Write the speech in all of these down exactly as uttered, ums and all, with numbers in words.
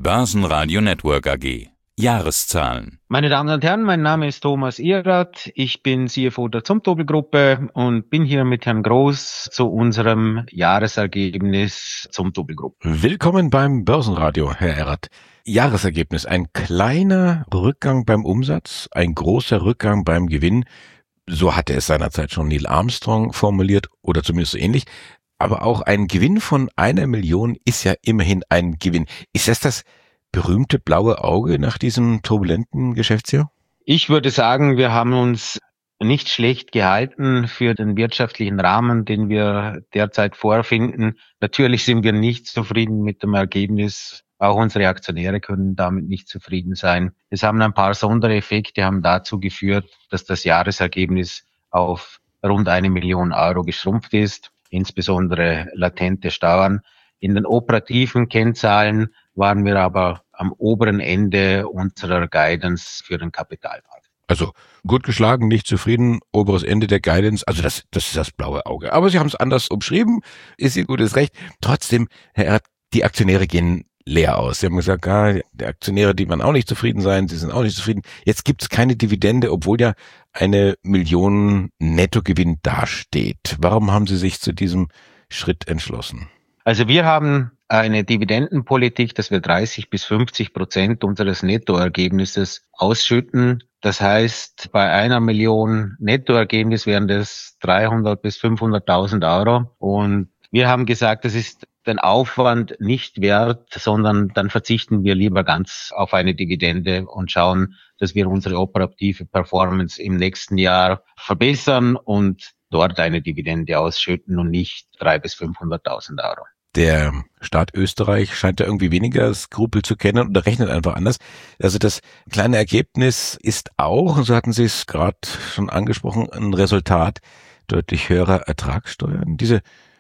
Börsenradio Network A G. Jahreszahlen. Meine Damen und Herren, mein Name ist Thomas Erath. Ich bin C F O der Zumtobel-Gruppe und bin hier mit Herrn Groß zu unserem Jahresergebnis Zumtobel-Gruppe. Willkommen beim Börsenradio, Herr Erath. Jahresergebnis. Ein kleiner Rückgang beim Umsatz, ein großer Rückgang beim Gewinn. So hatte es seinerzeit schon Neil Armstrong formuliert oder zumindest so ähnlich. Aber auch ein Gewinn von einer Million ist ja immerhin ein Gewinn. Ist das das berühmte blaue Auge nach diesem turbulenten Geschäftsjahr? Ich würde sagen, wir haben uns nicht schlecht gehalten für den wirtschaftlichen Rahmen, den wir derzeit vorfinden. Natürlich sind wir nicht zufrieden mit dem Ergebnis. Auch unsere Aktionäre können damit nicht zufrieden sein. Es haben ein paar Sondereffekte, haben dazu geführt, dass das Jahresergebnis auf rund eine Million Euro geschrumpft ist, insbesondere latente Steuern. In den operativen Kennzahlen waren wir aber am oberen Ende unserer Guidance für den Kapitalmarkt. Also gut geschlagen, nicht zufrieden, oberes Ende der Guidance, also das, das ist das blaue Auge. Aber Sie haben es anders umschrieben, ist Ihr gutes Recht. Trotzdem, Herr Erath, die Aktionäre gehen leer aus. Sie haben gesagt, ah, die Aktionäre, die waren auch nicht zufrieden sein, sie sind auch nicht zufrieden. Jetzt gibt es keine Dividende, obwohl ja eine Million Nettogewinn dasteht. Warum haben Sie sich zu diesem Schritt entschlossen? Also wir haben eine Dividendenpolitik, dass wir dreißig bis fünfzig Prozent unseres Nettoergebnisses ausschütten. Das heißt, bei einer Million Nettoergebnis wären das dreihundert bis fünfhunderttausend Euro. Und wir haben gesagt, das ist den Aufwand nicht wert, sondern dann verzichten wir lieber ganz auf eine Dividende und schauen, dass wir unsere operative Performance im nächsten Jahr verbessern und dort eine Dividende ausschütten und nicht dreihundert bis fünfhunderttausend Euro. Der Staat Österreich scheint da irgendwie weniger Skrupel zu kennen oder rechnet einfach anders. Also das kleine Ergebnis ist auch, und so hatten Sie es gerade schon angesprochen, ein Resultat deutlich höherer Ertragssteuern. Diese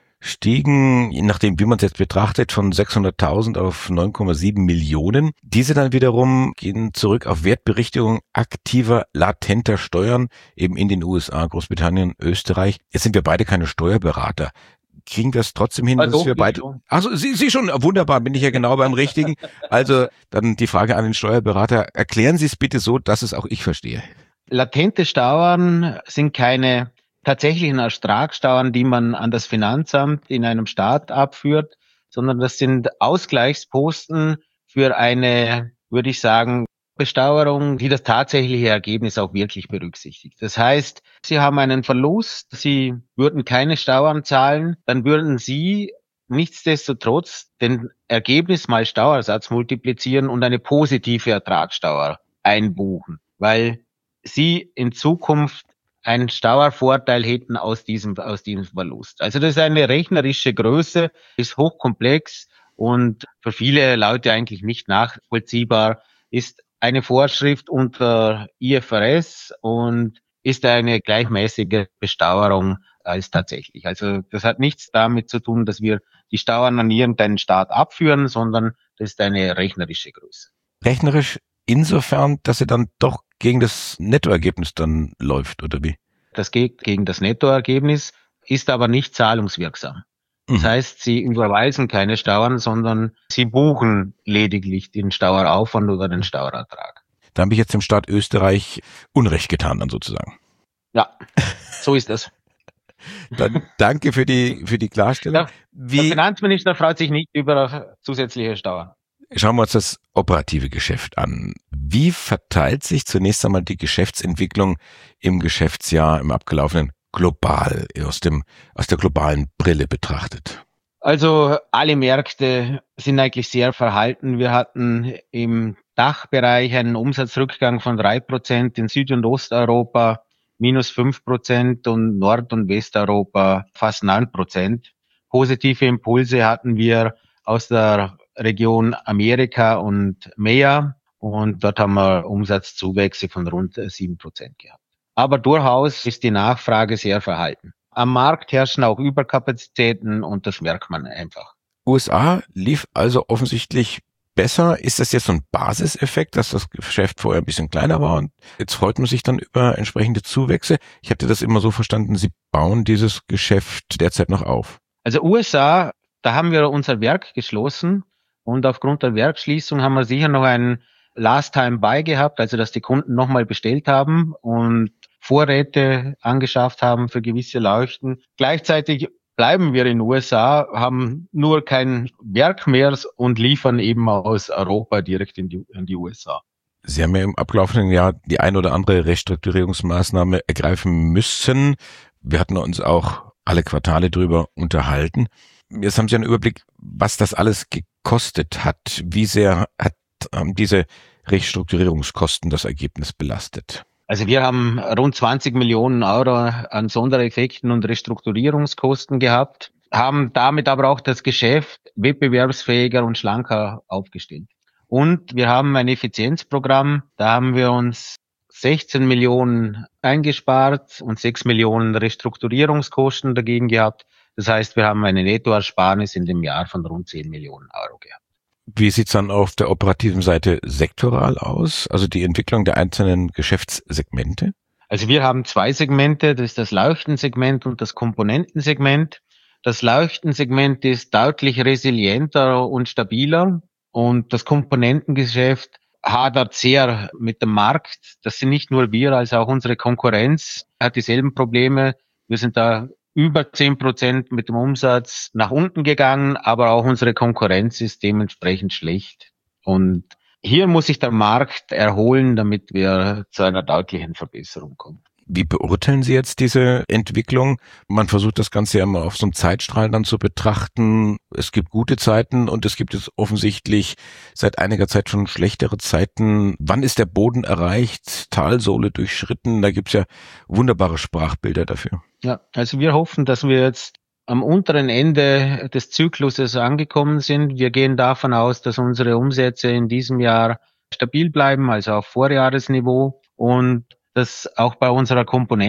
stiegen, je nachdem wie man es jetzt betrachtet, von sechshunderttausend auf neun Komma sieben Millionen. Diese dann wiederum gehen zurück auf Wertberichtigung aktiver, latenter Steuern, eben in den U S A, Großbritannien, Österreich. Jetzt sind wir beide keine Steuerberater. Kriegen wir es trotzdem hin, also, dass wir beide... Also Sie, Sie schon, wunderbar, bin ich ja genau beim Richtigen. Also dann die Frage an den Steuerberater, erklären Sie es bitte so, dass es auch ich verstehe. Latente Steuern sind keine tatsächlichen Ertragssteuern, die man an das Finanzamt in einem Staat abführt, sondern das sind Ausgleichsposten für eine, würde ich sagen, Besteuerung, die das tatsächliche Ergebnis auch wirklich berücksichtigt. Das heißt, Sie haben einen Verlust, Sie würden keine Steuern zahlen, dann würden Sie nichtsdestotrotz den Ergebnis mal Steuersatz multiplizieren und eine positive Ertragssteuer einbuchen, weil Sie in Zukunft einen Steuervorteil hätten aus diesem, aus diesem Verlust. Also das ist eine rechnerische Größe, ist hochkomplex und für viele Leute eigentlich nicht nachvollziehbar, ist eine Vorschrift unter I F R S und ist eine gleichmäßige Besteuerung als tatsächlich. Also das hat nichts damit zu tun, dass wir die Steuern an irgendeinen Staat abführen, sondern das ist eine rechnerische Größe. Rechnerisch insofern, dass sie dann doch gegen das Nettoergebnis dann läuft, oder wie? Das geht gegen das Nettoergebnis, ist aber nicht zahlungswirksam. Das heißt, Sie überweisen keine Steuern, sondern Sie buchen lediglich den Steueraufwand oder den Steuerertrag. Da habe ich jetzt dem Staat Österreich Unrecht getan dann sozusagen. Ja, so ist das. Dann danke für die für die Klarstellung. Der, Wie, der Finanzminister freut sich nicht über zusätzliche Steuern. Schauen wir uns das operative Geschäft an. Wie verteilt sich zunächst einmal die Geschäftsentwicklung im Geschäftsjahr, im abgelaufenen, global, aus dem, aus der globalen Brille betrachtet? Also alle Märkte sind eigentlich sehr verhalten. Wir hatten im Dachbereich einen Umsatzrückgang von drei Prozent, in Süd- und Osteuropa minus fünf Prozent und Nord- und Westeuropa fast neun Prozent. Positive Impulse hatten wir aus der Region Amerika und M E A und dort haben wir Umsatzzuwächse von rund sieben Prozent gehabt. Aber durchaus ist die Nachfrage sehr verhalten. Am Markt herrschen auch Überkapazitäten und das merkt man einfach. U S A lief also offensichtlich besser. Ist das jetzt so ein Basiseffekt, dass das Geschäft vorher ein bisschen kleiner war und jetzt freut man sich dann über entsprechende Zuwächse? Ich hatte das immer so verstanden, Sie bauen dieses Geschäft derzeit noch auf. Also U S A, da haben wir unser Werk geschlossen Und aufgrund der Werksschließung haben wir sicher noch ein Last Time Buy gehabt, also dass die Kunden nochmal bestellt haben und Vorräte angeschafft haben für gewisse Leuchten. Gleichzeitig bleiben wir in den U S A, haben nur kein Werk mehr und liefern eben aus Europa direkt in die, in die U S A. Sie haben ja im abgelaufenen Jahr die ein oder andere Restrukturierungsmaßnahme ergreifen müssen. Wir hatten uns auch alle Quartale drüber unterhalten. Jetzt haben Sie einen Überblick, was das alles gekostet hat. Wie sehr hat, haben diese Restrukturierungskosten das Ergebnis belastet? Also wir haben rund zwanzig Millionen Euro an Sondereffekten und Restrukturierungskosten gehabt, haben damit aber auch das Geschäft wettbewerbsfähiger und schlanker aufgestellt. Und wir haben ein Effizienzprogramm, da haben wir uns sechzehn Millionen eingespart und sechs Millionen Restrukturierungskosten dagegen gehabt. Das heißt, wir haben eine Nettoersparnis in dem Jahr von rund zehn Millionen Euro gehabt. Wie sieht's dann auf der operativen Seite sektoral aus, also die Entwicklung der einzelnen Geschäftssegmente? Also wir haben zwei Segmente, das ist das Leuchtensegment und das Komponentensegment. Das Leuchtensegment ist deutlich resilienter und stabiler und das Komponentengeschäft hadert sehr mit dem Markt. Das sind nicht nur wir, also auch unsere Konkurrenz hat dieselben Probleme. Wir sind da über zehn Prozent mit dem Umsatz nach unten gegangen, aber auch unsere Konkurrenz ist dementsprechend schlecht. Und hier muss sich der Markt erholen, damit wir zu einer deutlichen Verbesserung kommen. Wie beurteilen Sie jetzt diese Entwicklung? Man versucht das Ganze ja immer auf so einem Zeitstrahl dann zu betrachten. Es gibt gute Zeiten und es gibt jetzt offensichtlich seit einiger Zeit schon schlechtere Zeiten. Wann ist der Boden erreicht, Talsohle durchschritten? Da gibt's ja wunderbare Sprachbilder dafür. Ja, also wir hoffen, dass wir jetzt am unteren Ende des Zykluses angekommen sind. Wir gehen davon aus, dass unsere Umsätze in diesem Jahr stabil bleiben, also auf Vorjahresniveau, und dass auch bei unserer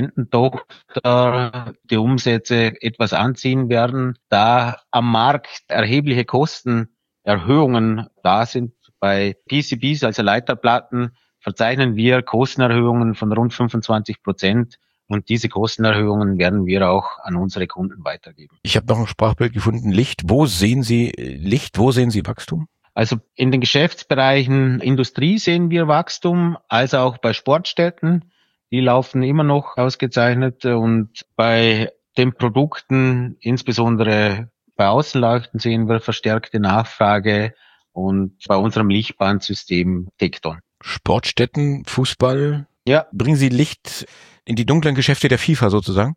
Komponententochter die Umsätze etwas anziehen werden, da am Markt erhebliche Kostenerhöhungen da sind. Bei P C Bs, also Leiterplatten, verzeichnen wir Kostenerhöhungen von rund fünfundzwanzig Prozent. Und diese Kostenerhöhungen werden wir auch an unsere Kunden weitergeben. Ich habe noch ein Sprachbild gefunden. Licht. Wo sehen Sie Licht? Wo sehen Sie Wachstum? Also in den Geschäftsbereichen Industrie sehen wir Wachstum, also auch bei Sportstätten. Die laufen immer noch ausgezeichnet. Und bei den Produkten, insbesondere bei Außenleuchten, sehen wir verstärkte Nachfrage und bei unserem Lichtbandsystem Tekton. Sportstätten, Fußball. Ja. Bringen Sie Licht in die dunklen Geschäfte der FIFA sozusagen?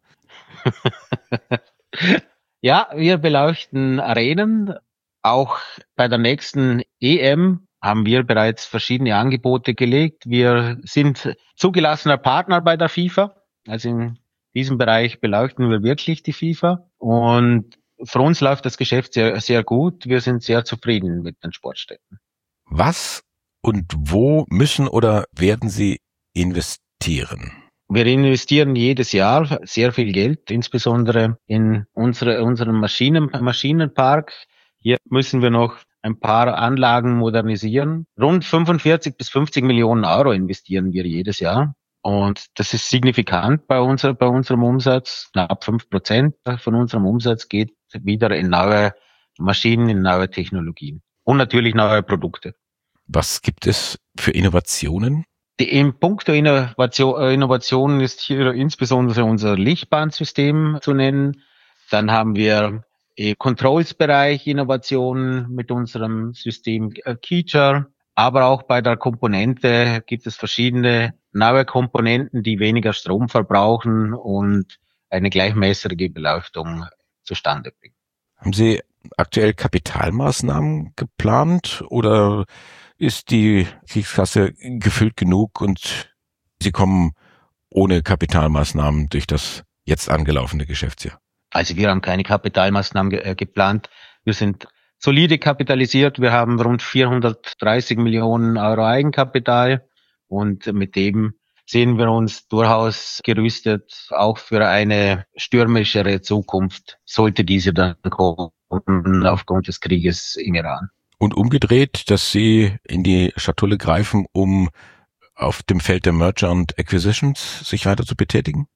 Ja, wir beleuchten Arenen. Auch bei der nächsten E M haben wir bereits verschiedene Angebote gelegt. Wir sind zugelassener Partner bei der FIFA. Also in diesem Bereich beleuchten wir wirklich die FIFA. Und für uns läuft das Geschäft sehr, sehr gut. Wir sind sehr zufrieden mit den Sportstätten. Was und wo müssen oder werden Sie investieren? Wir investieren jedes Jahr sehr viel Geld, insbesondere in unsere, unseren Maschinen, Maschinenpark. Hier müssen wir noch ein paar Anlagen modernisieren. Rund fünfundvierzig bis fünfzig Millionen Euro investieren wir jedes Jahr. Und das ist signifikant bei, unser, bei unserem Umsatz. Knapp fünf Prozent von unserem Umsatz geht wieder in neue Maschinen, in neue Technologien. Und natürlich neue Produkte. Was gibt es für Innovationen? Die, in puncto Innovation, Innovation ist hier insbesondere unser Lichtbandsystem zu nennen. Dann haben wir im Controls-Bereich Innovationen mit unserem System Keyture. Aber auch bei der Komponente gibt es verschiedene neue Komponenten, die weniger Strom verbrauchen und eine gleichmäßige Beleuchtung zustande bringen. Haben Sie aktuell Kapitalmaßnahmen geplant oder ist die Kriegskasse gefüllt genug und Sie kommen ohne Kapitalmaßnahmen durch das jetzt angelaufene Geschäftsjahr? Also wir haben keine Kapitalmaßnahmen ge- äh, geplant. Wir sind solide kapitalisiert. Wir haben rund vierhundertdreißig Millionen Euro Eigenkapital und mit dem sehen wir uns durchaus gerüstet, auch für eine stürmischere Zukunft, sollte diese dann kommen aufgrund des Krieges im Iran. Und umgedreht, dass Sie in die Schatulle greifen, um auf dem Feld der Merger und Acquisitions sich weiter zu betätigen?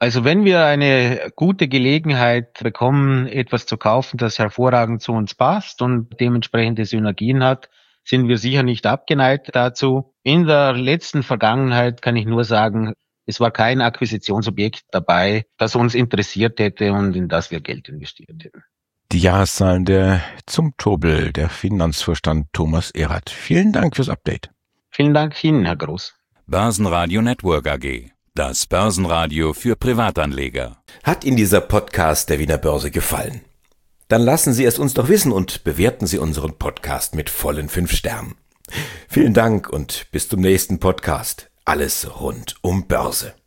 Also wenn wir eine gute Gelegenheit bekommen, etwas zu kaufen, das hervorragend zu uns passt und dementsprechende Synergien hat, sind wir sicher nicht abgeneigt dazu. In der letzten Vergangenheit kann ich nur sagen, es war kein Akquisitionsobjekt dabei, das uns interessiert hätte und in das wir Geld investiert hätten. Die Jahreszahlen der Zumtobel, der Finanzvorstand Thomas Erath. Vielen Dank fürs Update. Vielen Dank Ihnen, Herr Groß. Börsenradio Network A G. Das Börsenradio für Privatanleger. Hat Ihnen dieser Podcast der Wiener Börse gefallen? Dann lassen Sie es uns doch wissen und bewerten Sie unseren Podcast mit vollen fünf Sternen. Vielen Dank und bis zum nächsten Podcast. Alles rund um Börse.